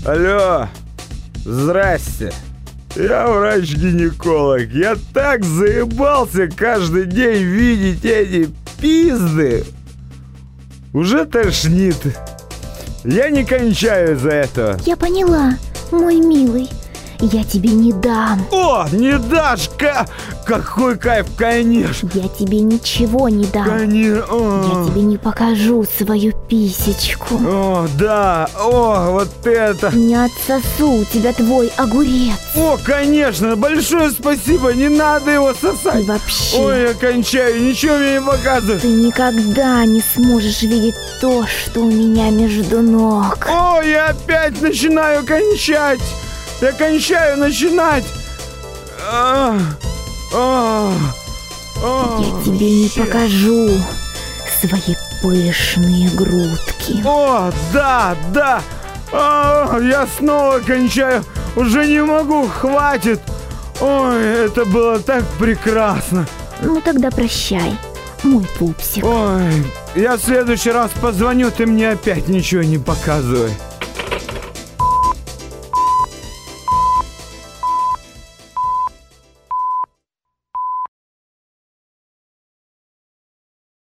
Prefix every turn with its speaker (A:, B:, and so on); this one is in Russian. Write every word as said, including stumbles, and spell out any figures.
A: Алло, здрасте. Я врач-гинеколог. Я так заебался каждый день видеть эти пизды. Уже тошнит. Я не кончаю из-за этого.
B: Я поняла, мой милый. Я тебе не дам.
A: О, не дашь? Ка... Какой кайф, конечно.
B: Я тебе ничего не дам.
A: Конечно.
B: Я тебе не покажу свою писечку.
A: О, да. О, вот это.
B: Не отсосу у тебя твой огурец.
A: О, конечно. Большое спасибо. Не надо его сосать.
B: И вообще.
A: Ой, я кончаю. Ничего мне не показывает.
B: Ты никогда не сможешь видеть то, что у меня между ног.
A: О, я опять начинаю кончать. Я кончаю начинать. А, а, а,
B: Я тебе не
A: щет.
B: покажу свои пышные грудки.
A: О, да, да. А, я снова кончаю. Уже не могу, хватит. Ой, это было так прекрасно.
B: Ну тогда прощай, мой пупсик.
A: Ой, я в следующий раз позвоню, ты мне опять ничего не показывай.